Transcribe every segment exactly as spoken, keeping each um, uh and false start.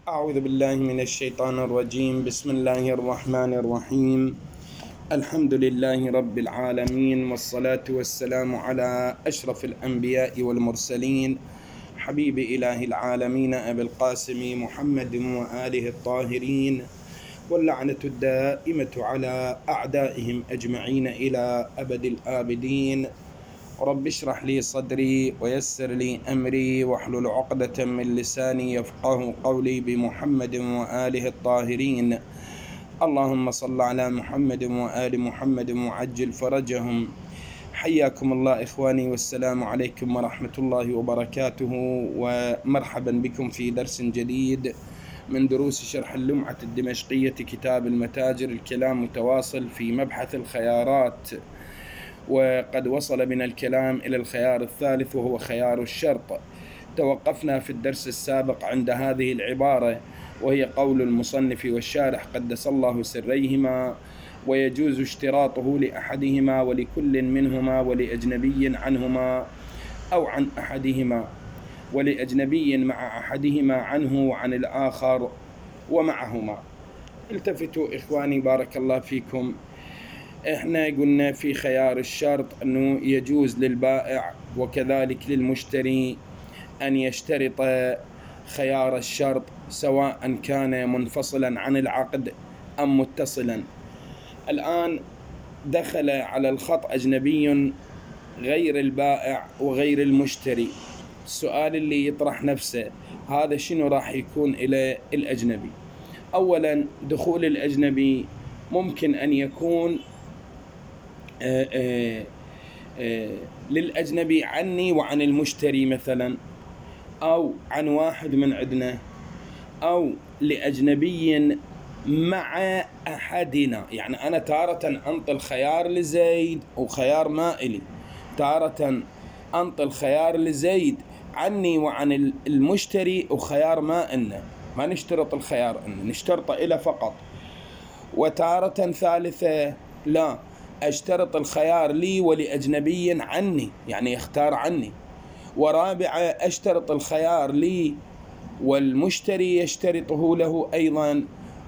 أعوذ بالله من الشيطان الرجيم. بسم الله الرحمن الرحيم. الحمد لله رب العالمين، والصلاة والسلام على أشرف الأنبياء والمرسلين، حبيب إله العالمين أبي القاسم محمد وآله الطاهرين، واللعنة الدائمة على أعدائهم أجمعين إلى أبد الآبدين. رب اشرح لي صدري ويسر لي أمري واحلل عقدة من لساني يفقه قولي بمحمد وآله الطاهرين. اللهم صل على محمد وآل محمد وعجل فرجهم. حياكم الله إخواني، والسلام عليكم ورحمة الله وبركاته، ومرحبا بكم في درس جديد من دروس شرح اللمعة الدمشقية كتاب المتاجر. الكلام متواصل في مبحث الخيارات، وقد وصل بنا الكلام إلى الخيار الثالث وهو خيار الشرط. توقفنا في الدرس السابق عند هذه العبارة، وهي قول المصنف والشارح قدس الله سريهما: ويجوز اشتراطه لأحدهما ولكل منهما ولأجنبي عنهما أو عن أحدهما، ولأجنبي مع أحدهما عنه وعن الآخر ومعهما. التفتوا إخواني بارك الله فيكم. احنا قلنا في خيار الشرط أنه يجوز للبائع وكذلك للمشتري أن يشترط خيار الشرط سواء كان منفصلا عن العقد أم متصلا. الآن دخل على الخط أجنبي غير البائع وغير المشتري. السؤال اللي يطرح نفسه هذا شنو راح يكون إلى الأجنبي؟ أولا، دخول الأجنبي ممكن أن يكون آآ آآ آآ للأجنبي عني وعن المشتري مثلا، أو عن واحد من عندنا، أو لأجنبي مع أحدنا. يعني أنا تارة أنطل خيار لزيد وخيار ما إلي، تارة أنطل خيار لزيد عني وعن المشتري وخيار ما إلنا، ما نشترط الخيار إلنا، نشترط إلى فقط. وتارة ثالثة لا، أشترط الخيار لي ولأجنبي عني، يعني يختار عني. ورابعة، أشترط الخيار لي والمشتري يشترطه له أيضا،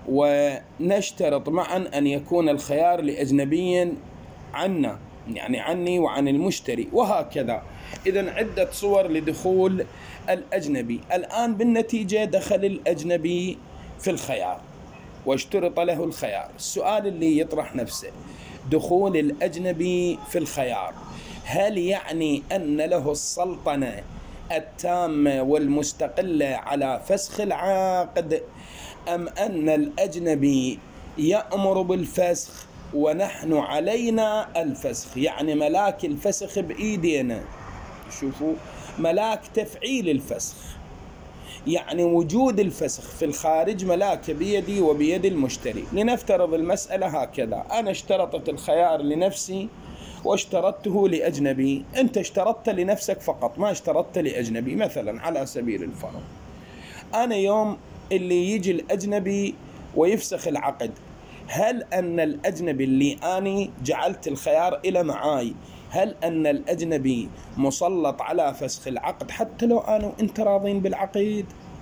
ونشترط معا أن يكون الخيار لأجنبي عنا، يعني عني وعن المشتري، وهكذا. إذن عدة صور لدخول الأجنبي. الآن بالنتيجة دخل الأجنبي في الخيار واشترط له الخيار. السؤال اللي يطرح نفسه: دخول الأجنبي في الخيار هل يعني أن له السلطنة التامة والمستقلة على فسخ العقد، أم أن الأجنبي يأمر بالفسخ ونحن علينا الفسخ؟ يعني ملاك الفسخ بإيدينا، شوفوا، ملاك تفعيل الفسخ، يعني وجود الفسخ في الخارج ملاك بيدي وبيد المشتري. لنفترض المسألة هكذا: أنا اشترطت الخيار لنفسي واشترطته لأجنبي، أنت اشترطت لنفسك فقط، ما اشترطت لأجنبي. مثلا على سبيل الفرض، أنا يوم اللي يجي الأجنبي ويفسخ العقد، هل أن الأجنبي اللي أنا جعلت الخيار إلى معاي، هل أن الأجنبي مسلط على فسخ العقد حتى لو أنا وإنت راضين بالعقد؟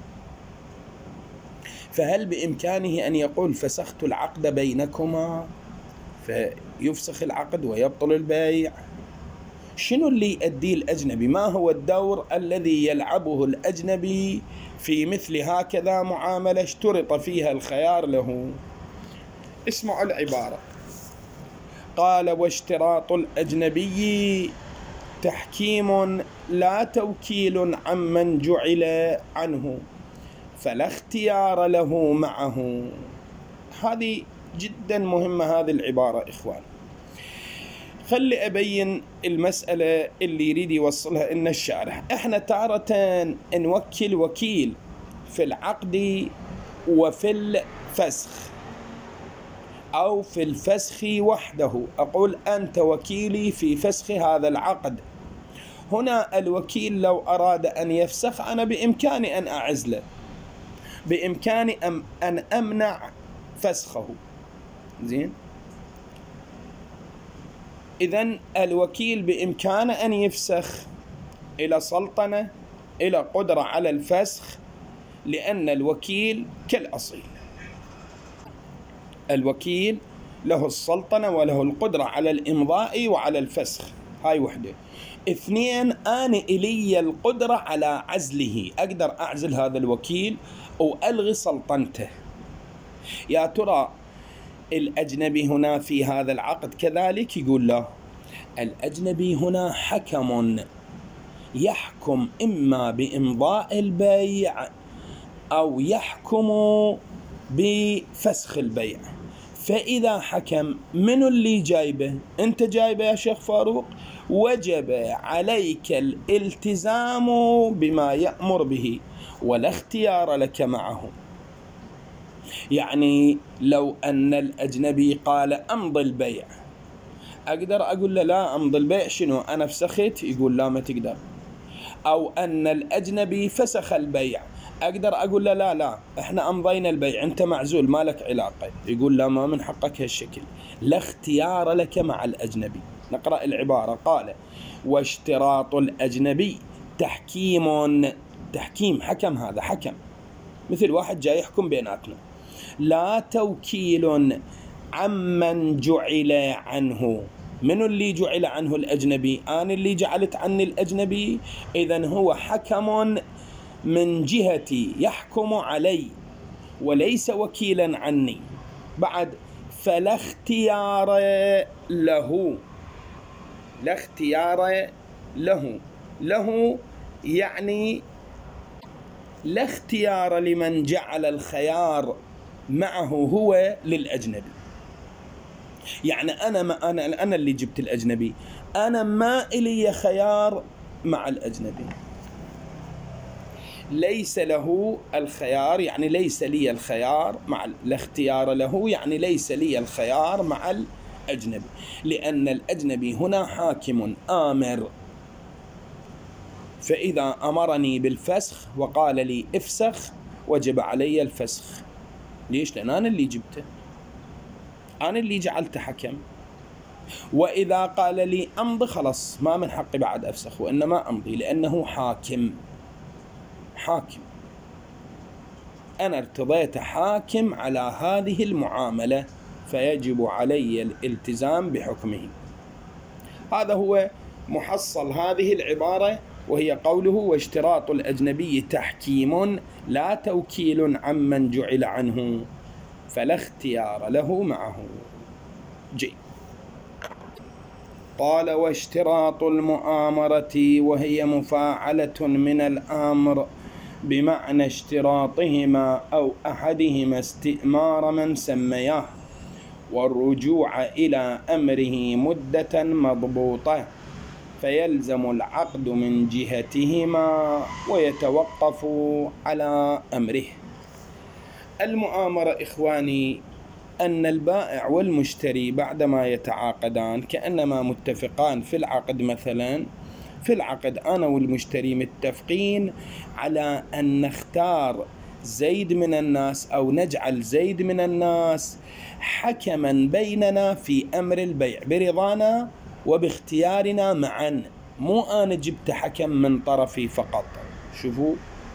فهل بإمكانه أن يقول فسخت العقد بينكما فيفسخ العقد ويبطل البيع؟ شنو اللي يؤديه الأجنبي؟ ما هو الدور الذي يلعبه الأجنبي في مثل هكذا معاملة اشترط فيها الخيار له؟ اسمعوا العبارة. قال: واشتراط الأجنبي تحكيم لا توكيل عمن جعل عنه، فلا اختيار له معه. هذه جدا مهمة هذه العبارة إخوان. خلي أبين المسألة اللي يريد يوصلها إن الشارح. إحنا تارة نوكل وكيل في العقد وفي الفسخ، أو في الفسخ وحده. أقول أنت وكيلي في فسخ هذا العقد. هنا الوكيل لو أراد أن يفسخ أنا بإمكاني أن أعزله، بإمكاني أن أمنع فسخه. زين، إذن الوكيل بإمكانه أن يفسخ، إلى سلطنة، إلى قدرة على الفسخ، لأن الوكيل كالأصيل، الوكيل له السلطنة وله القدرة على الإمضاء وعلى الفسخ، هاي وحدة. اثنين، أنا إلي القدرة على عزله، أقدر أعزل هذا الوكيل وألغي سلطنته. يا ترى الأجنبي هنا في هذا العقد كذلك؟ يقول لا، الأجنبي هنا حكم يحكم إما بإمضاء البيع أو يحكم بفسخ البيع. فإذا حكم، من اللي جايبه؟ أنت جايبه يا شيخ فاروق، وجب عليك الالتزام بما يأمر به ولا اختيار لك معه. يعني لو أن الأجنبي قال أمضي البيع، أقدر أقول له لا أمضي البيع، شنو أنا فسخت؟ يقول لا ما تقدر. أو أن الأجنبي فسخ البيع، أقدر أقول له لا لا إحنا أمضينا البيع، أنت معزول ما لك علاقة. يقول لا ما من حقك هالشكل، لا اختيار لك مع الأجنبي. نقرأ العبارة، قال واشتراط الأجنبي تحكيم، تحكيم حكم، هذا حكم مثل واحد جاي يحكم بيناتنا، لا توكيل عمن جعل عنه. من اللي جعل عنه الأجنبي؟ أنا اللي جعلت عني الأجنبي، إذن هو حكم من جهتي يحكم علي وليس وكيلا عني. بعد، فلا اختيار له، لا اختيار له، له يعني لا اختيار لمن جعل الخيار معه هو للأجنبي. يعني أنا ما أنا أنا اللي جبت الأجنبي، أنا ما إلي خيار مع الأجنبي، ليس له الخيار، يعني ليس لي الخيار مع الاختيار له، يعني ليس لي الخيار مع الأجنبي، لأن الأجنبي هنا حاكم آمر. فإذا أمرني بالفسخ وقال لي افسخ، وجب علي الفسخ. ليش؟ لأن أنا اللي جبته، أنا اللي جعلته حكم. وإذا قال لي أمضي، خلاص ما من حقي بعد أفسخ، وإنما أمضي لأنه حاكم. حاكم، أنا ارتضيت حاكم على هذه المعاملة، فيجب علي الالتزام بحكمه. هذا هو محصل هذه العبارة، وهي قوله واشتراط الأجنبي تحكيم لا توكيل عمن جعل عنه فلا اختيار له معه. جي. قال واشتراط المؤامرة، وهي مفاعلة من الأمر بمعنى اشتراطهما أو أحدهما استئمار من سمياه، والرجوع إلى أمره مدة مضبوطة، فيلزم العقد من جهتهما ويتوقف على أمره. المؤامرة إخواني أن البائع والمشتري بعدما يتعاقدان كأنما متفقان في العقد. مثلا في العقد أنا والمشتري متفقين على أن نختار زيد من الناس أو نجعل زيد من الناس حكما بيننا في أمر البيع برضانا وباختيارنا معا، مو أنا جبت حكم من طرفي فقط. شوفوا،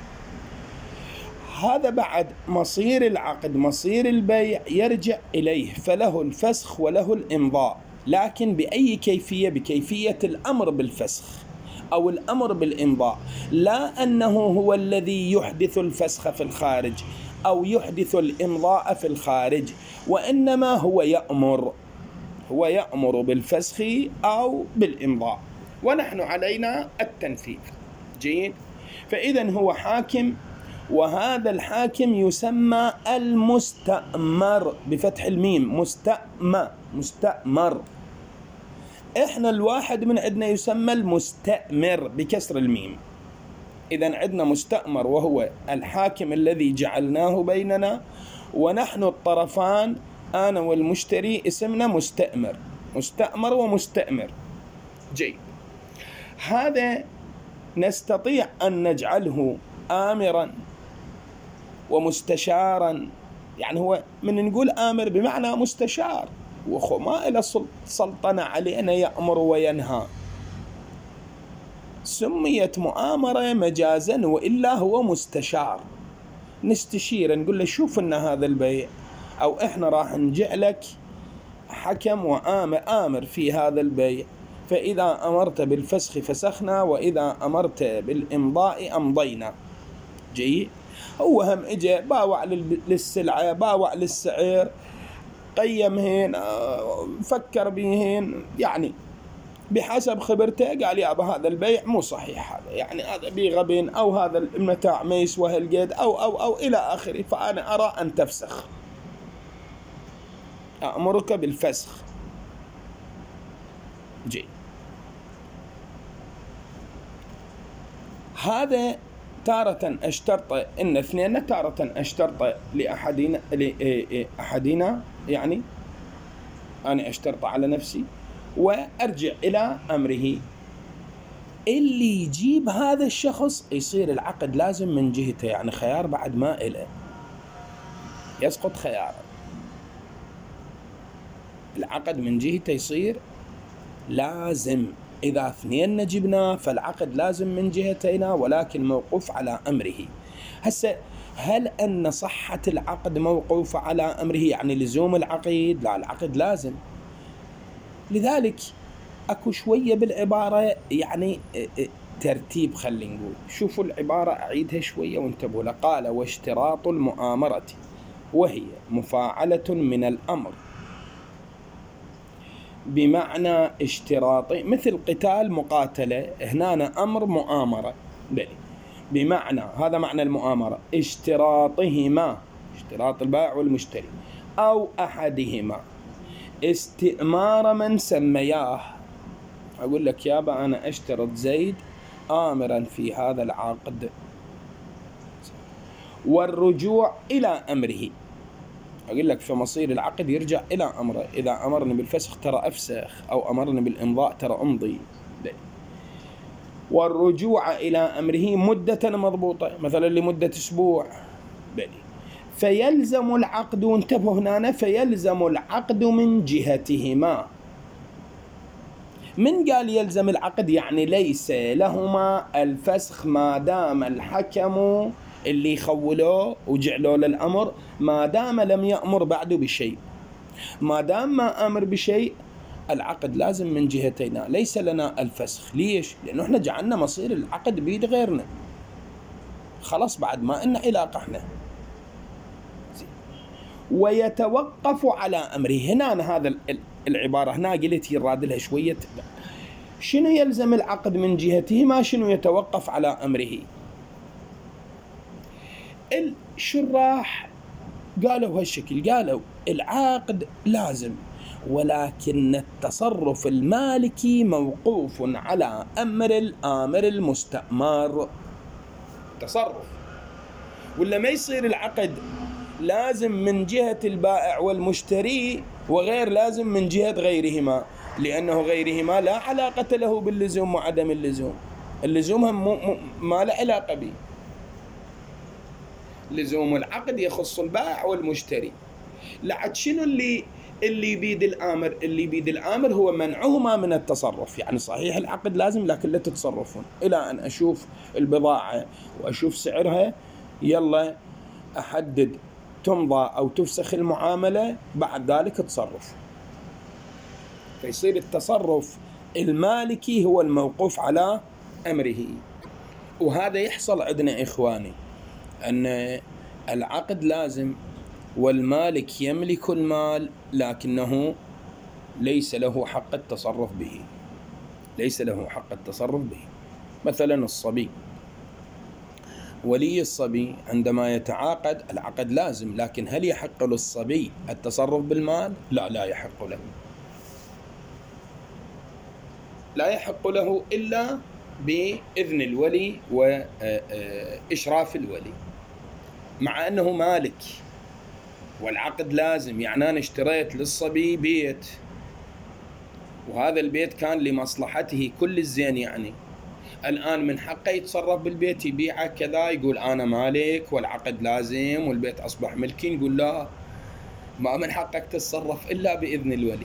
هذا بعد مصير العقد، مصير البيع يرجع إليه، فله الفسخ وله الإمضاء، لكن بأي كيفية؟ بكيفية الأمر بالفسخ أو الأمر بالإمضاء، لا أنه هو الذي يحدث الفسخ في الخارج أو يحدث الإمضاء في الخارج، وإنما هو يأمر هو يأمر بالفسخ أو بالإمضاء، ونحن علينا التنفيذ. جيد. فإذن هو حاكم، وهذا الحاكم يسمى المستأمر بفتح الميم، مستأمر مستأمر. إحنا الواحد من عندنا يسمى المستأمر بكسر الميم. إذن عندنا مستأمر وهو الحاكم الذي جعلناه بيننا، ونحن الطرفان أنا والمشتري اسمنا مستأمر، مستأمر ومستأمر. جيد. هذا نستطيع أن نجعله آمرا ومستشارا، يعني هو من نقول آمر بمعنى مستشار، وخو ما إلى سلطنة علينا يأمر وينهى، سميت مؤامرة مجازا، وإلا هو مستشار. نستشير نقول له شوف إن هذا البيع، أو إحنا راح نجعلك حكم وآمر آمر في هذا البيع، فإذا أمرت بالفسخ فسخنا، وإذا أمرت بالإمضاء أمضينا. جيد. هو هم إجا باوع للسلعة، باوع للسعر، قيمهن، فكر بهن، يعني بحسب خبرته قال يا أبا هذا البيع مو صحيح، هذا يعني هذا بغبن، أو هذا المتاع ما يسوى هالقد، أو أو أو إلى آخره، فأنا أرى أن تفسخ، أأمرك بالفسخ. جيد. هذا تارة أشترط إن اثنين، تارة أشترط لأحدنا لأحدنا يعني أنا أشترط على نفسي وأرجع إلى أمره. اللي يجيب هذا الشخص يصير العقد لازم من جهته، يعني خيار بعد ما إله، يسقط خيار، العقد من جهته يصير لازم. إذا اثنين جبناه فالعقد لازم من جهتنا، ولكن موقوف على أمره. هسه هل أن صحة العقد موقوفة على أمره يعني لزوم العقيد؟ لا، العقد لازم. لذلك أكو شوية بالعبارة يعني ترتيب، خلينا نقول شوفوا العبارة أعيدها شوية وانتبهوا. قال واشتراط المؤامرة وهي مفاعلة من الأمر بمعنى اشتراطي، مثل قتال مقاتلة، هنا أمر مؤامرة، بلي بمعنى هذا معنى المؤامرة، اشتراطهما، اشتراط البائع والمشتري، أو أحدهما استئمار من سمياه. أقول لك يابا أنا أشترط زيد آمرا في هذا العقد، والرجوع إلى أمره. أقول لك في مصير العقد يرجع إلى أمره، إذا أمرني بالفسخ ترى أفسخ، أو أمرني بالإمضاء ترى أمضي. والرجوع إلى أمره مدة مضبوطة، مثلا لمدة أسبوع، بلي فيلزم العقد، وانتبهوا هنا، فيلزم العقد من جهتهما. من قال يلزم العقد؟ يعني ليس لهما الفسخ ما دام الحكم اللي خولوه وجعلوا للأمر ما دام لم يأمر بعد بشيء. ما دام ما أمر بشيء العقد لازم من جهتنا، ليس لنا الفسخ. ليش؟ لأنه احنا جعلنا مصير العقد بيد غيرنا، خلاص بعد ما إن علاقة احنا. ويتوقف على أمره. هنا هذا العبارة هنا قلت يراد لها شوية، شنو يلزم العقد من جهته، ما شنو يتوقف على أمره. الشراح قالوا هالشكل، قالوا العقد لازم، ولكن التصرف المالكي موقوف على أمر الآمر المستأمر. تصرف، ولا ما يصير العقد لازم من جهة البائع والمشتري وغير لازم من جهة غيرهما، لأنه غيرهما لا علاقة له باللزوم وعدم اللزوم، اللزوم هم ما له علاقة به. لزوم العقد يخص البائع والمشتري. لعد شنو اللي اللي بيد الآمر؟ اللي بيد الآمر هو منعهما من التصرف. يعني صحيح العقد لازم لكن لا تتصرفون إلى أن أشوف البضاعة وأشوف سعرها، يلا أحدد تمضى أو تفسخ المعاملة، بعد ذلك تصرف. فيصير التصرف المالكي هو الموقوف على أمره. وهذا يحصل عندنا إخواني، أن العقد لازم والمالك يملك المال لكنه ليس له حق التصرف به، ليس له حق التصرف به. مثلا الصبي، ولي الصبي عندما يتعاقد العقد لازم، لكن هل يحق للصبي التصرف بالمال؟ لا، لا يحق له، لا يحق له إلا بإذن الولي وإشراف الولي، مع أنه مالك والعقد لازم. يعني أنا اشتريت للصبي بيت، وهذا البيت كان لمصلحته كل الزين، يعني الآن من حقه يتصرف بالبيت، يبيعه كذا، يقول أنا مالك والعقد لازم والبيت أصبح ملكي. نقول لا، ما من حقك تتصرف إلا بإذن الولي.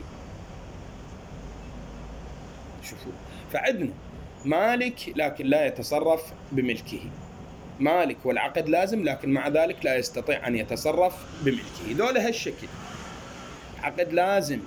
شوفوا، فعدنا مالك لكن لا يتصرف بملكه. مالك والعقد لازم، لكن مع ذلك لا يستطيع أن يتصرف بملكه. ذولا هالشكل، عقد لازم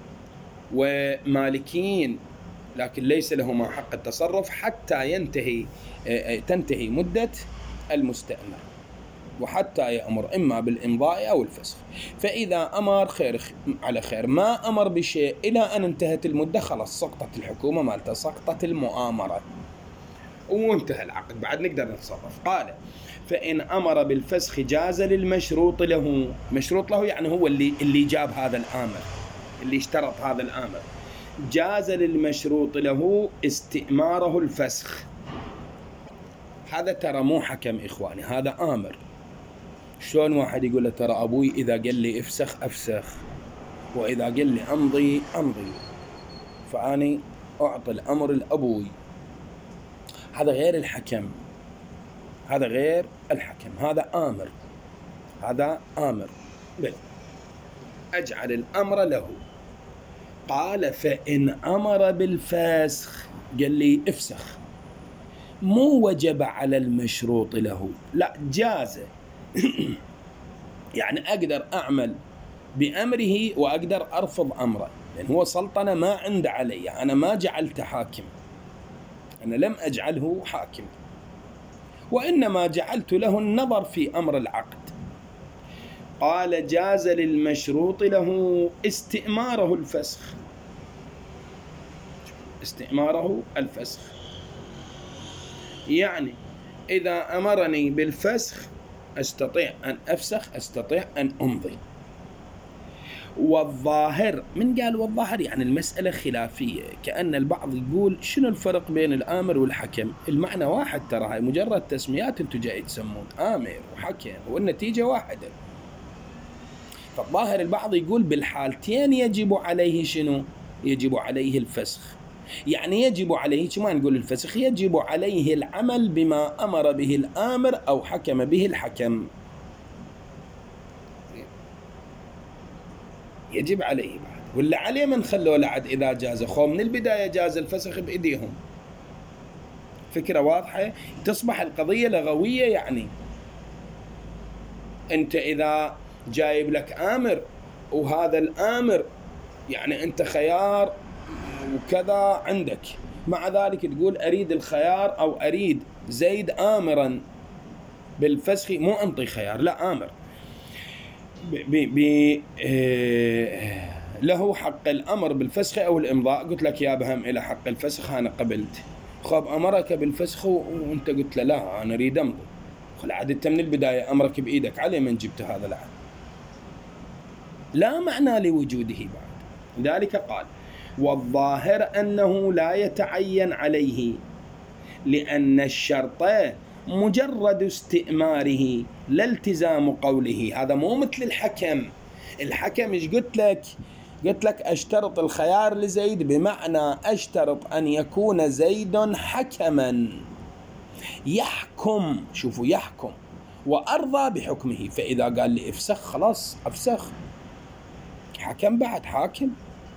ومالكين لكن ليس لهما حق التصرف حتى ينتهي تنتهي مدة المستأمر، وحتى يأمر إما بالإمضاء أو الفسخ. فإذا أمر خير على خير، ما أمر بشيء إلى أن انتهت المدة خلاص سقطت الحكومة مالته، سقطت المؤامرة وانتهى العقد، بعد نقدر نتصرف. قال فإن أمر بالفسخ جاز للمشروط له. مشروط له يعني هو اللي اللي جاب هذا الآمر، اللي اشترط هذا الآمر. جاز للمشروط له استئماره الفسخ. هذا ترى مو حكم إخواني، هذا آمر. شلون واحد يقول له ترى أبوي إذا قال لي افسخ أفسخ، وإذا قال لي أمضي أمضي، فأني أعطي الأمر لأبوي. هذا غير الحكم، هذا غير الحكم، هذا آمر، هذا آمر. بل أجعل الأمر له. قال فإن أمر بالفسخ، قال لي افسخ، مو وجب على المشروط له، لا جاز. يعني أقدر أعمل بأمره وأقدر أرفض أمره، لأن هو سلطنة ما عنده علي، أنا ما جعلته حاكم، أنا لم أجعله حاكم، وإنما جعلت له النظر في أمر العقد. قال جاز للمشروط له استئماره الفسخ. استئماره الفسخ يعني إذا أمرني بالفسخ أستطيع أن أفسخ، أستطيع أن أمضي. والظاهر، من قال والظاهر يعني المسألة خلافية، كأن البعض يقول شنو الفرق بين الآمر والحكم؟ المعنى واحد، ترى هاي مجرد تسميات انتم جاي تسمون آمر وحكم والنتيجة واحدة. فالظاهر البعض يقول بالحالتين يجب عليه شنو؟ يجب عليه الفسخ. يعني يجب عليه، ما نقول الفسخ، يجب عليه العمل بما أمر به الآمر أو حكم به الحكم، يجب عليه بعد. ولا عليه من خلوا لعد إذا جاز، خو من البداية جاز الفسخ بإيديهم. فكرة واضحة؟ تصبح القضية لغوية. يعني أنت إذا جايب لك آمر وهذا الآمر يعني أنت خيار وكذا عندك، مع ذلك تقول أريد الخيار أو أريد زيد آمرا بالفسخ، مو أنطي خيار، لا آمر بي بي اه له حق الأمر بالفسخ أو الإمضاء. قلت لك يا بهم إلى حق الفسخ، أنا قبلت. خب أمرك بالفسخ وأنت قلت له لا أنا أريد أمضي، خل أنت من البداية أمرك بإيدك، علي من جبت هذا العهد؟ لا معنى لوجوده بعد. ذلك قال والظاهر أنه لا يتعين عليه، لأن الشرط مجرد استئماره لا التزام قوله. هذا مو مثل الحكم. الحكم إيش قلت لك؟ قلت لك أشترط الخيار لزيد، بمعنى أشترط أن يكون زيد حكما يحكم، شوفوا يحكم، وأرضى بحكمه. فإذا قال لي افسخ خلاص أفسخ، حكم بعد حاكم.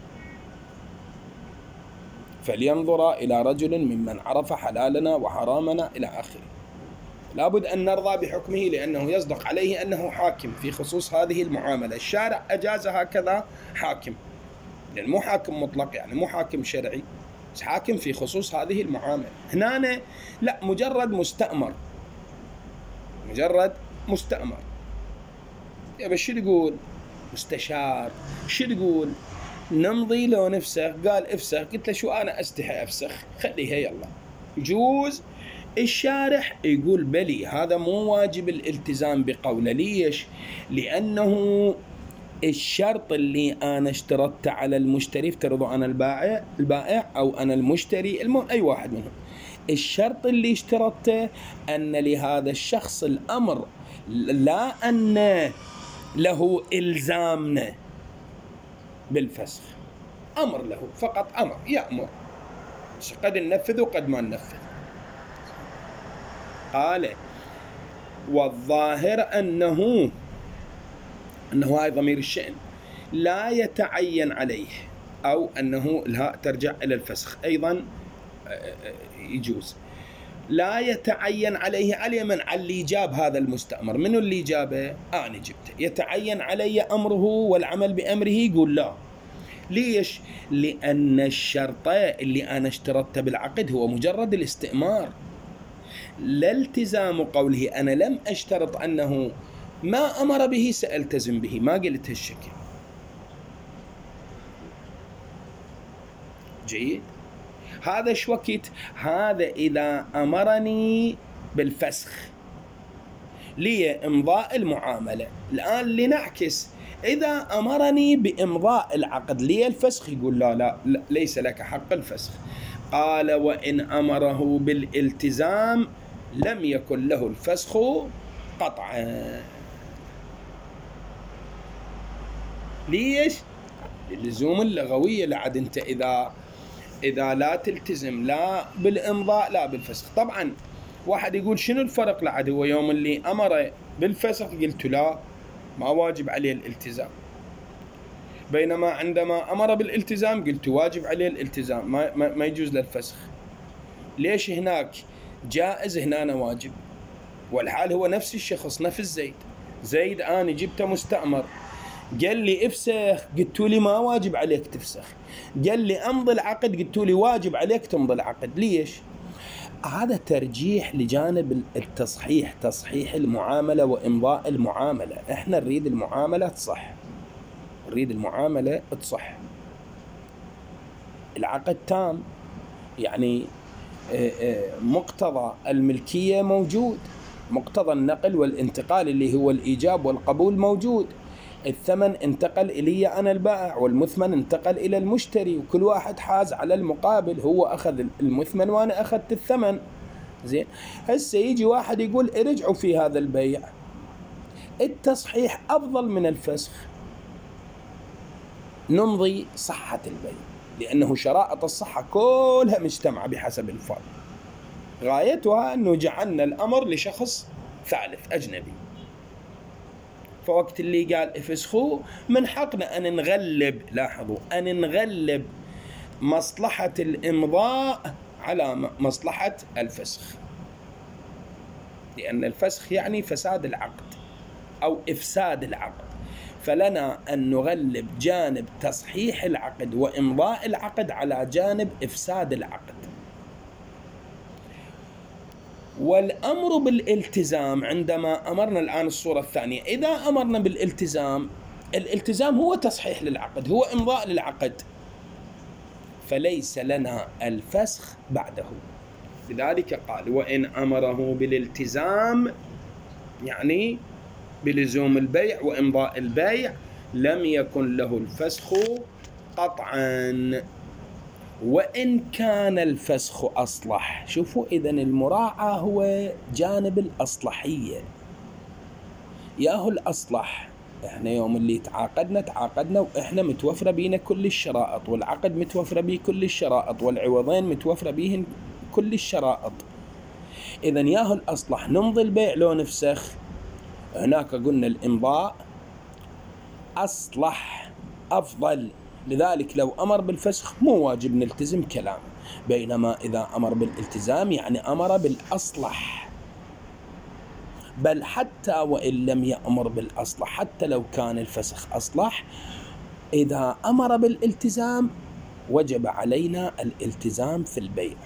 فلينظر إلى رجل ممن عرف حلالنا وحرامنا إلى آخره. لابد أن نرضى بحكمه، لأنه يصدق عليه أنه حاكم في خصوص هذه المعاملة. الشارع أجاز هكذا حاكم، لأن مو حاكم مطلق، يعني مو حاكم شرعي، بس حاكم في خصوص هذه المعاملة. هنا لا، مجرد مستأمر، مجرد مستأمر. يا بس شو تقول؟ مستشار. شو تقول؟ نمضي لو نفسخ؟ قال افسخ. قلت له شو أنا أستحي أفسخ؟ خليها يلا يجوز. الشارح يقول بلي، هذا مو واجب الالتزام بقوله. ليش؟ لأنه الشرط اللي أنا اشترطت على المشتري، افترضوا أنا البائع البائع أو أنا المشتري، المهم أي واحد منهم، الشرط اللي اشترطته أن لهذا الشخص الأمر، لا أن له إلزامنا بالفسخ. أمر له فقط، أمر يأمر، قد ننفذ وقد ما ننفذ. قال والظاهر أنه أنه هاي ضمير الشأن لا يتعين عليه، أو أنه الهاء ترجع إلى الفسخ أيضا يجوز. لا يتعين عليه على من على اللي جاب هذا المستأمر. منو اللي جابه؟ أنا جبته. يتعين علي أمره والعمل بأمره؟ يقول لا. ليش؟ لأن الشرط اللي أنا اشترطته بالعقد هو مجرد الاستئمار، لا التزام قوله. أنا لم أشترط أنه ما أمر به سألتزم به، ما قلت هالشكل. جيد. هذا شو وقت؟ هذا إذا أمرني بالفسخ لي إمضاء المعاملة. الآن لنعكس، إذا أمرني بإمضاء العقد لي الفسخ يقول لا, لا لا ليس لك حق الفسخ. قال وإن أمره بالالتزام لم يكن له الفسخ قطعا. ليش؟ للزوم اللغوية. لعد أنت إذا إذا لا تلتزم لا بالإمضاء لا بالفسخ. طبعا واحد يقول شنو الفرق؟ لعد هو يوم اللي أمر بالفسخ قلت لا ما واجب عليه الالتزام، بينما عندما أمر بالالتزام قلت واجب عليه الالتزام، ما, ما, ما يجوز للفسخ. ليش هناك جائز هنا واجب؟ والحال هو نفس الشخص، نفس زيد. زيد أنا جبته مستأمر، قال لي افسخ، قلت لي ما واجب عليك تفسخ. قال لي امضي العقد، قلت لي واجب عليك تمضي العقد. ليش؟ هذا ترجيح لجانب التصحيح، تصحيح المعاملة وإمضاء المعاملة. احنا نريد المعاملة تصح، نريد المعاملة تصح. العقد تام، يعني مقتضى الملكية موجود، مقتضى النقل والانتقال اللي هو الإيجاب والقبول موجود. الثمن انتقل إلي أنا البائع، والمثمن انتقل إلى المشتري، وكل واحد حاز على المقابل. هو أخذ المثمن وأنا أخذت الثمن. زين. هسه يجي واحد يقول ارجعوا في هذا البيع، التصحيح أفضل من الفسخ. نمضي صحة البيع، لأنه شرائط الصحة كلها مجتمعة بحسب الفرق. غايتها أنه جعلنا الأمر لشخص ثالث أجنبي. فوقت اللي قال افسخوا من حقنا أن نغلب، لاحظوا، أن نغلب مصلحة الإمضاء على مصلحة الفسخ، لأن الفسخ يعني فساد العقد أو إفساد العقد. فلنا أن نغلب جانب تصحيح العقد وإمضاء العقد على جانب إفساد العقد. والأمر بالالتزام، عندما أمرنا الآن الصورة الثانية، إذا أمرنا بالالتزام، الالتزام هو تصحيح للعقد، هو إمضاء للعقد، فليس لنا الفسخ بعده. لذلك قال وإن أمره بالالتزام، يعني بلزوم البيع وإمضاء البيع، لم يكن له الفسخ قطعا. وإن كان الفسخ أصلح. شوفوا، إذن المراعاة هو جانب الأصلحية. ياهو الأصلح، إحنا يوم اللي تعاقدنا تعاقدنا وإحنا متوفرة بينا كل الشرائط، والعقد متوفرة به كل الشرائط، والعوضين متوفرة بهن كل الشرائط. إذن ياهو الأصلح نمضي البيع لو نفسخ. هناك قلنا الإمضاء أصلح أفضل، لذلك لو أمر بالفسخ مو واجب نلتزم كلامه، بينما إذا أمر بالالتزام يعني أمر بالأصلح. بل حتى وإن لم يأمر بالأصلح، حتى لو كان الفسخ أصلح، إذا أمر بالالتزام وجب علينا الالتزام في البيع.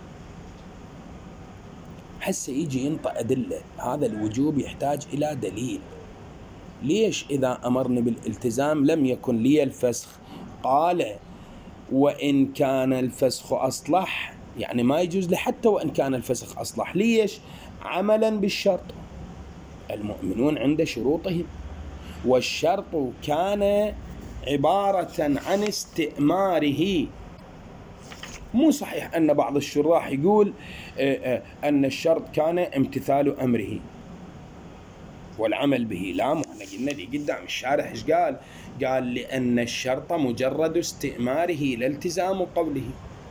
حس يجي ينطق أدلة، هذا الوجوب يحتاج إلى دليل. ليش إذا أمرني بالالتزام لم يكن لي الفسخ؟ قال وإن كان الفسخ أصلح، يعني ما يجوز لي حتى وإن كان الفسخ أصلح. ليش؟ عملا بالشرط، المؤمنون عند شروطهم، والشرط كان عبارة عن استئماره. مو صحيح أن بعض الشراح يقول أن الشرط كان امتثال أمره والعمل به. لا، مو احنا قلنا لي قدام الشارح ايش قال؟ قال لأن الشرط مجرد استئماره لا التزام قوله.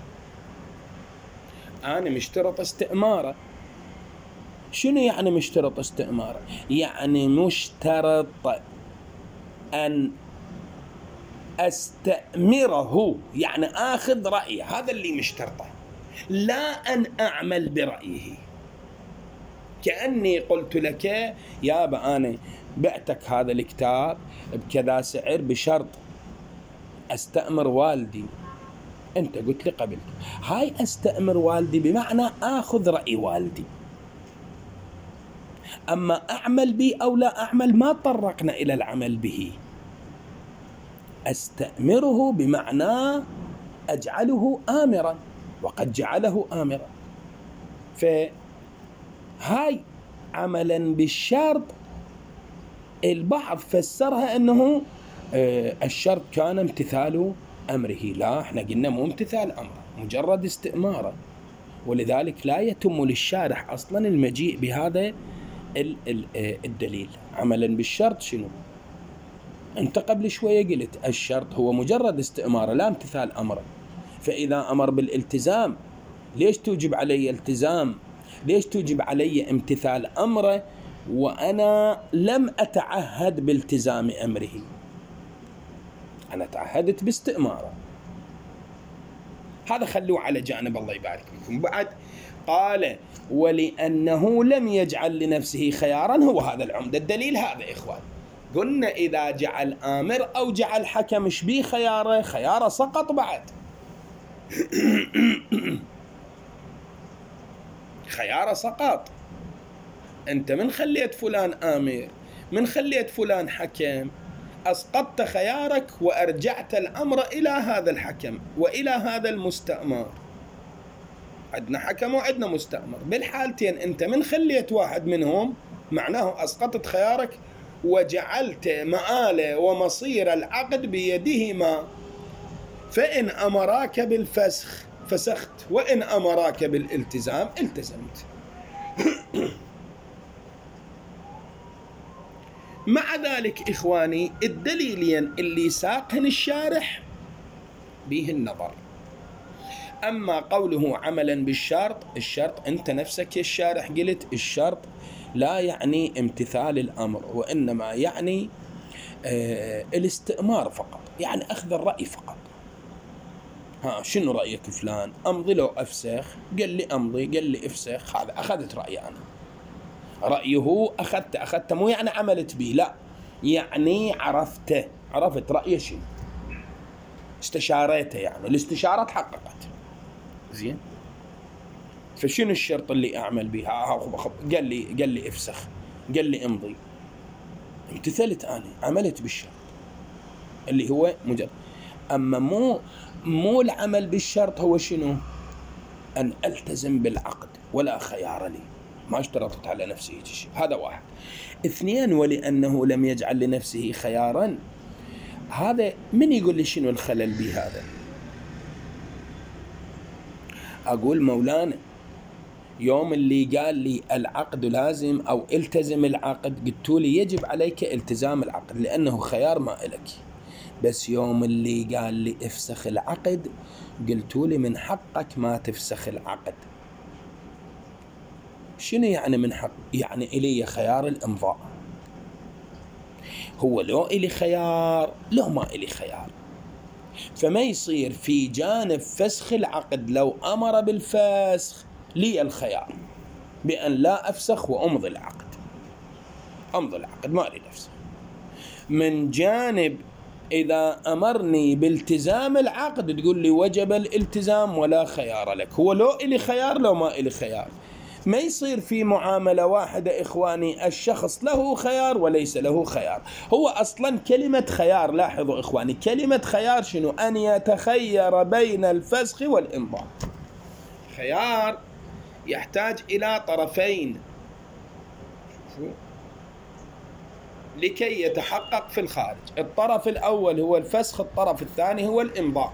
أنا مشترط استئماره. شنو يعني مشترط استئماره؟ يعني مشترط أن أستأمره، يعني آخذ رأيه، هذا اللي مشترطه. لا أن أعمل برأيه. كأني قلت لك يا أنا بعتك هذا الكتاب بكذا سعر بشرط أستأمر والدي، أنت قلت لي قبلت. هاي أستأمر والدي بمعنى آخذ رأي والدي. أما أعمل به أو لا أعمل ما طرقنا إلى العمل به. أستأمره بمعنى أجعله آمرا، وقد جعله آمرا. فهاي عملا بالشرط البعض فسرها أنه الشرط كان امتثال أمره. لا، احنا قلنا مو امتثال أمره، مجرد استئماره. ولذلك لا يتم للشارح أصلا المجيء بهذا الدليل. عملا بالشرط شنو؟ أنت قبل شوية قلت الشرط هو مجرد استئماره لا امتثال أمره. فإذا أمر بالالتزام ليش توجب علي التزام؟ ليش توجب علي امتثال أمره وأنا لم أتعهد بالتزام أمره؟ أنا تعهدت باستئماره. هذا خلوه على جانب، الله يبارك فيكم. بعد قال ولأنه لم يجعل لنفسه خيارا، هو هذا العمدة. الدليل هذا إخوان، قلنا إذا جعل آمر أو جعل حكم شبيه خياره، خياره سقط بعد. خياره سقط. أنت من خليت فلان آمر، من خليت فلان حكم، أسقطت خيارك وأرجعت الأمر إلى هذا الحكم وإلى هذا المستأمر. عندنا حكم وعندنا مستأمر، بالحالتين أنت من خليت واحد منهم معناه أسقطت خيارك وجعلت مآله ومصير العقد بيدهما. فإن أمراك بالفسخ فسخت، وإن أمراك بالالتزام التزمت. مع ذلك إخواني الدليلين اللي ساقهن الشارح به النظر. أما قوله عملا بالشرط، الشرط أنت نفسك يا الشارح قلت الشرط لا يعني امتثال الأمر، وإنما يعني آه الاستئمار فقط، يعني أخذ الرأي فقط. ها شنو رأيك فلان؟ أمضي لو أفسخ؟ قال لي أمضي، قال لي أفسخ. هذا أخذت رأيي أنا، رأيه أخذت أخذت مو يعني عملت به، لا يعني عرفته، عرفت رأيه شنو، استشاريته، يعني الاستشارة تحققت. زين، فشنو الشرط اللي أعمل به؟ قال لي قال لي افسخ، قال لي امضي، امتثلت أنا، عملت بالشرط اللي هو مجرد. أما مو مو العمل بالشرط هو شنو؟ أن ألتزم بالعقد ولا خيار لي، ما اشترطت على نفسي شيء. هذا واحد. اثنين، ولأنه لم يجعل لنفسه خيارا. هذا من يقول لي شنو الخلل بهذا؟ أقول مولانا يوم اللي قال لي العقد لازم أو التزم العقد، قلتوا لي يجب عليك التزام العقد لأنه خيار ما إلك. بس يوم اللي قال لي افسخ العقد، قلتوا لي من حقك ما تفسخ العقد. شنو يعني من حق؟ يعني إلي خيار الإمضاء. هو لو إلي خيار لو ما إلي خيار. فما يصير في جانب فسخ العقد لو أمر بالفسخ لي الخيار بأن لا أفسخ وأمضي العقد، أمضي العقد ما لي نفسه. من جانب إذا أمرني بالتزام العقد تقول لي وجب الالتزام ولا خيار لك. هو لو إلي خيار لو ما إلي خيار. ما يصير في معاملة واحدة إخواني الشخص له خيار وليس له خيار. هو أصلا كلمة خيار، لاحظوا إخواني، كلمة خيار شنو؟ أن يتخير بين الفسخ والإمضاء. خيار يحتاج إلى طرفين لكي يتحقق في الخارج. الطرف الأول هو الفسخ، الطرف الثاني هو الإمضاء.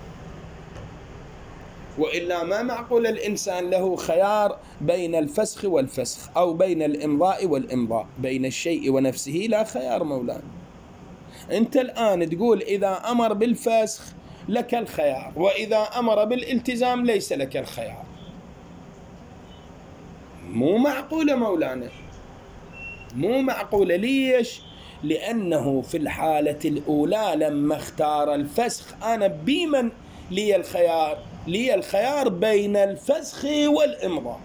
وإلا ما معقول الإنسان له خيار بين الفسخ والفسخ أو بين الإمضاء والإمضاء، بين الشيء ونفسه لا خيار مولانا. أنت الآن تقول إذا أمر بالفسخ لك الخيار، وإذا أمر بالالتزام ليس لك الخيار. مو معقولة مولانا، مو معقولة. ليش؟ لأنه في الحالة الأولى لما اختار الفسخ أنا بمن لي الخيار؟ لي الخيار بين الفسخ والإمضاء،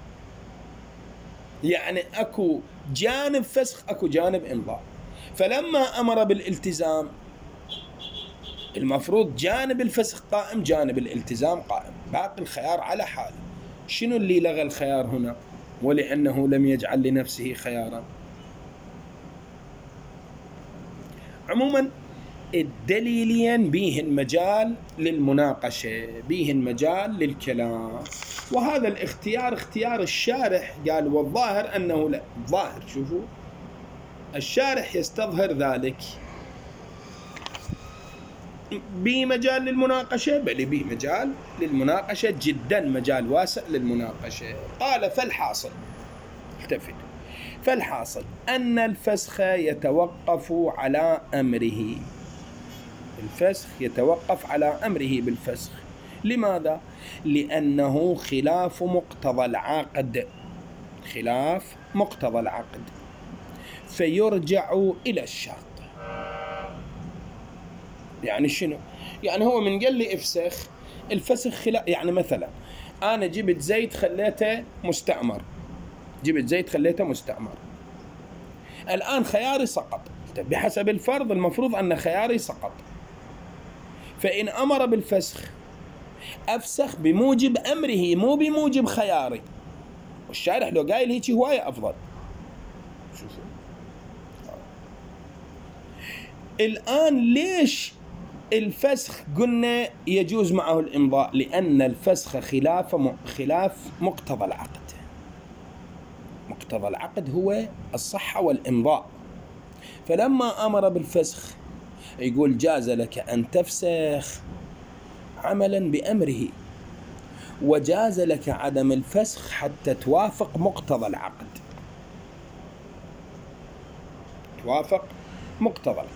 يعني أكو جانب فسخ أكو جانب إمضاء. فلما أمر بالالتزام المفروض جانب الفسخ قائم، جانب الالتزام قائم، باقي الخيار على حاله. شنو اللي لغى الخيار هنا؟ ولأنه لم يجعل لنفسه خيارا. عموما الدليلين بيهن مجال للمناقشة، بيهن مجال للكلام، وهذا الاختيار اختيار الشارح. قال والظاهر أنه لا، ظاهر شوفوا الشارح يستظهر ذلك. بمجال للمناقشة، بل بمجال للمناقشة جدا، مجال واسع للمناقشة. قال فالحاصل، التفت، فالحاصل أن الفسخ يتوقف على أمره. الفسخ يتوقف على أمره بالفسخ. لماذا؟ لأنه خلاف مقتضى العقد، خلاف مقتضى العقد، فيرجع إلى الشرط. يعني شنو؟ يعني هو من قال لي افسخ، الفسخ خلاف. يعني مثلا أنا جبت زيت خليته مستأمر، جبت زيت خليته مستأمر، الآن خياري سقط. بحسب الفرض المفروض أن خياري سقط، فإن أمر بالفسخ أفسخ بموجب أمره مو بموجب خياري. والشارح لو قايل هيك هواية أفضل. شوفوا الآن ليش الفسخ قلنا يجوز معه الإمضاء؟ لأن الفسخ خلاف خلاف مقتضى العقد. مقتضى العقد هو الصحة والإمضاء. فلما أمر بالفسخ يقول جاز لك أن تفسخ عملا بأمره، وجاز لك عدم الفسخ حتى توافق مقتضى العقد، توافق مقتضى العقد.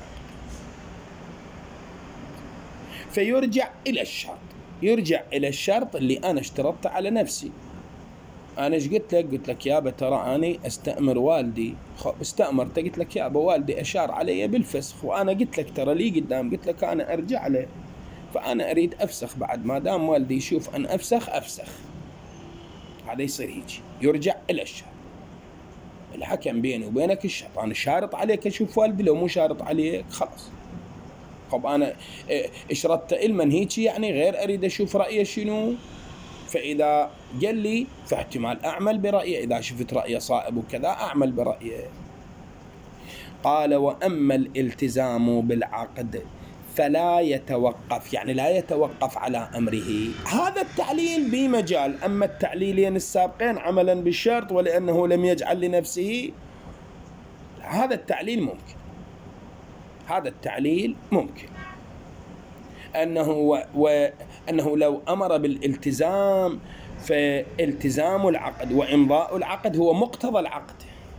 فيرجع إلى الشرط، يرجع إلى الشرط اللي أنا اشترطت على نفسي. أنا ايش قلت لك؟ قلت لك يابا ترى أنا استأمر والدي. خب استأمرت، قلت لك يابا والدي أشار علي بالفسخ، وأنا قلت لك ترى لي قدام، قلت لك أنا أرجع له، فأنا أريد أفسخ بعد ما دام والدي يشوف أن أفسخ أفسخ. هذا يصير هيك، يرجع إلى الشرط. الحكم بيني وبينك الشرط، أنا شارط عليك أشوف والدي، لو مو شارط عليك خلاص. خب أنا اشرطت علما هيك، يعني غير أريد أشوف رأيه شنو. فإذا قال لي فاحتمال أعمل برأيه، إذا شفت رأيه صائب وكذا أعمل برأيه. قال وأما الالتزام بالعقد فلا يتوقف، يعني لا يتوقف على أمره. هذا التعليل بمجال. أما التعليلين السابقين عملا بالشرط ولأنه لم يجعل لنفسه، هذا التعليل ممكن، هذا التعليل ممكن أنه و... وأنه لو أمر بالالتزام فالتزام العقد وإمضاء العقد هو مقتضى العقد،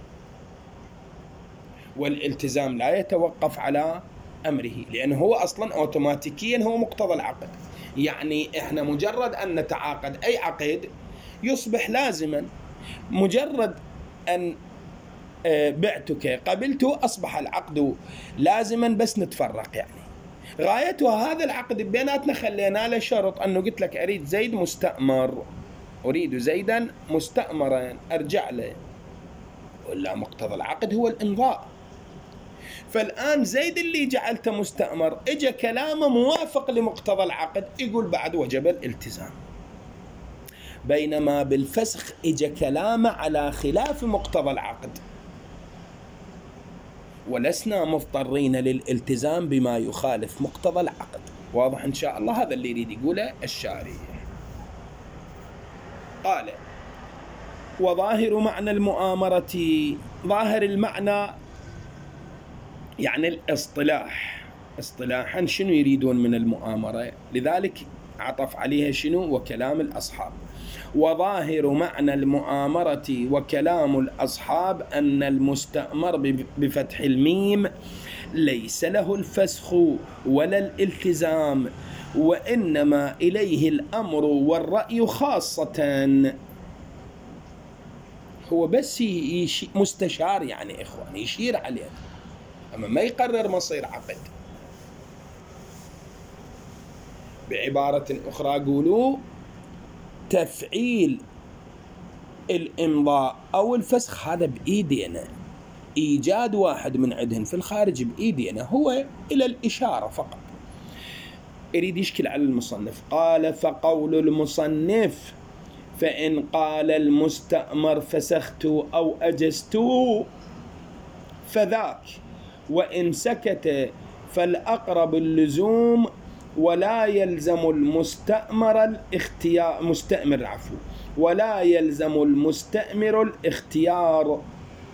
والالتزام لا يتوقف على أمره، لأنه هو أصلا أوتوماتيكيا هو مقتضى العقد. يعني إحنا مجرد أن نتعاقد أي عقد يصبح لازما، مجرد أن بعتك قبلته أصبح العقد لازما، بس نتفرق. يعني غايته هذا العقد بيناتنا خلينا له شرط، أنه قلت لك أريد زيد مستأمر، أريد زيدا مستأمرا أرجع له، ولا مقتضى العقد هو الإمضاء. فالآن زيد اللي جعلته مستأمر إجا كلامه موافق لمقتضى العقد، يقول بعد وجب الالتزام. بينما بالفسخ إجا كلامه على خلاف مقتضى العقد، ولسنا مضطرين للالتزام بما يخالف مقتضى العقد. واضح إن شاء الله؟ هذا اللي يريد يقوله الشارح. قال وظاهر معنى المؤامرة، ظاهر المعنى يعني الاصطلاح، اصطلاحا شنو يريدون من المؤامرة، لذلك عطف عليها شنو؟ وكلام الأصحاب. وظاهر معنى المؤامرة وكلام الأصحاب أن المستأمر بفتح الميم ليس له الفسخ ولا الالتزام، وإنما إليه الأمر والرأي خاصة. هو بس مستشار يعني إخوان، يشير عليه، أما ما يقرر مصير عقد. بعبارة أخرى قولوا تفعيل الإمضاء أو الفسخ هذا بإيدينا، إيجاد واحد من عندهن في الخارج بإيدينا، هو إلى الإشارة فقط. يريد يشكل على المصنف. قال فقول المصنف فإن قال المستأمر فسخت أو أجزت فذاك، وإن سكت فالأقرب اللزوم ولا يلزم المستأمر الاختيار مستأمر عفو ولا يلزم المستأمر الاختيار.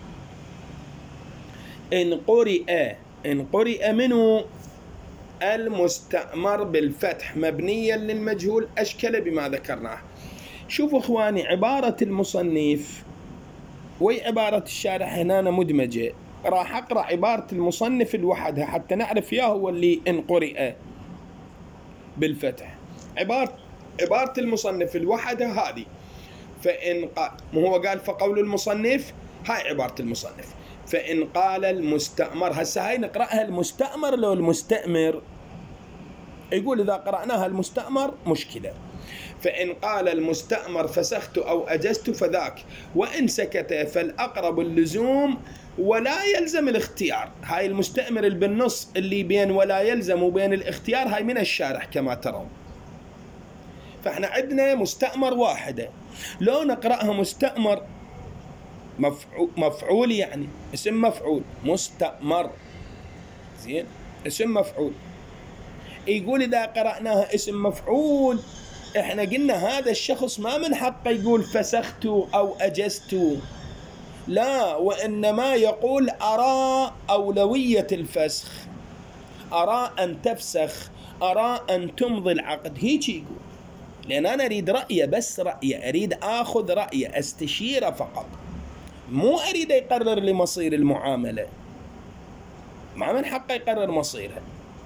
إن قرئ إن قرئ منه المستأمر بالفتح مبنيا للمجهول أشكل بما ذكرناه. شوفوا إخواني، عبارة المصنف وعبارة الشارح هنا مدمجة. راح أقرأ عبارة المصنف لوحدها حتى نعرف يا هو اللي إن قرئ بالفتح. عبارة عبارة المصنف لوحدها هذه، فإن قال هو قال فقول المصنف، هاي عبارة المصنف. فإن قال المستأمر، هسه هاي نقرأها المستأمر لو المستأمر، يقول إذا قرأناها المستأمر مشكلة. فإن قال المستأمر فسخت أو أجزت فذاك، وإن سكت فالأقرب اللزوم ولا يلزم الاختيار. هاي المستأمر اللي بالنص اللي بين ولا يلزم وبين الاختيار هاي من الشارح كما ترون. فإحنا عندنا مستأمر واحدة، لو نقرأها مستأمر مفعول, مفعول يعني اسم مفعول مستأمر، زين اسم مفعول. يقول إذا قرأناها اسم مفعول إحنا قلنا هذا الشخص ما من حقه يقول فسخت أو أجزت، لا، وإنما يقول أرى أولوية الفسخ، أرى أن تفسخ، أرى أن تمضي العقد، هيك يقول. لأن أنا أريد رأيه، بس رأيه، أريد أخذ رأيه، أستشيره فقط، مو أريد يقرر لي مصير المعاملة، ما من حقه يقرر مصيرها.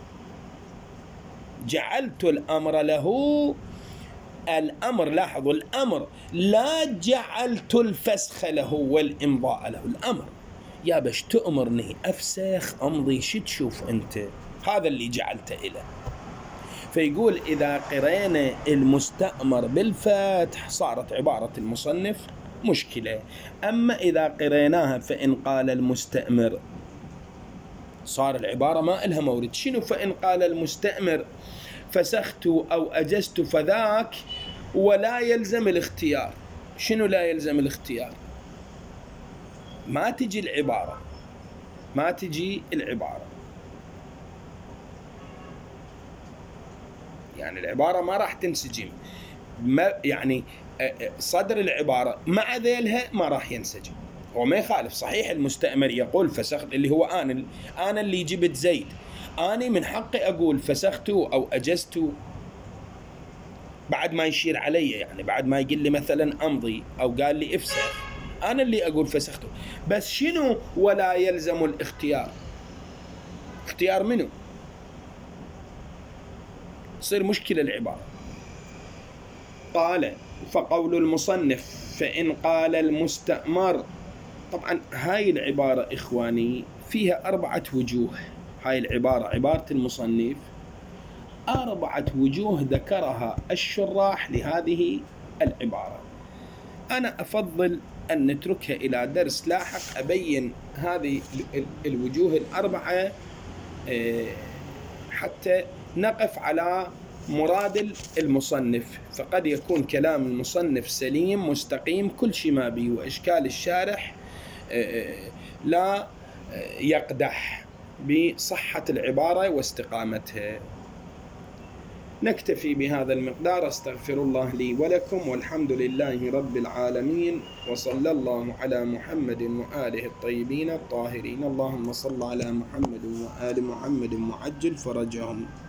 جعلت الأمر له، الأمر لاحظوا الأمر، لا جعلت الفسخ له والإمضاء له. الأمر يا باش تأمرني أفسخ أمضي شو تشوف أنت، هذا اللي جعلته إله. فيقول إذا قرينا المستأمر بالفتح صارت عبارة المصنف مشكلة. أما إذا قريناها فإن قال المستأمر صار العبارة ما إلها مورد. شنو فإن قال المستأمر فسخت أو أجزت فذاك ولا يلزم الاختيار. شنو لا يلزم الاختيار؟ ما تجي العبارة، ما تجي العبارة يعني العبارة ما راح تنسجم، ما يعني صدر العبارة مع ذيلها ما راح ينسجم. هو ما يخالف، صحيح المستأمر يقول فسخت، اللي هو أنا أنا اللي جبت زيد، أنا من حقي أقول فسخت أو أجزت بعد ما يشير علي، يعني بعد ما يقول لي مثلا أمضي أو قال لي افسخ، أنا اللي أقول فسخته. بس شنو ولا يلزم الاختيار؟ اختيار منه؟ تصير مشكلة العبارة. قال فقول المصنف فإن قال المستأمر، طبعا هاي العبارة إخواني فيها أربعة وجوه. هاي العبارة عبارة المصنف أربعة وجوه ذكرها الشراح لهذه العبارة. أنا أفضل أن نتركها إلى درس لاحق أبين هذه الوجوه الأربعة حتى نقف على مراد المصنف. فقد يكون كلام المصنف سليم مستقيم كل شيء ما بيه، وإشكال الشارح لا يقدح بصحة العبارة واستقامتها. نكتفي بهذا المقدار. استغفر الله لي ولكم، والحمد لله رب العالمين، وصلى الله على محمد وآله الطيبين الطاهرين. اللهم صل على محمد وآل محمد وعجل فرجهم.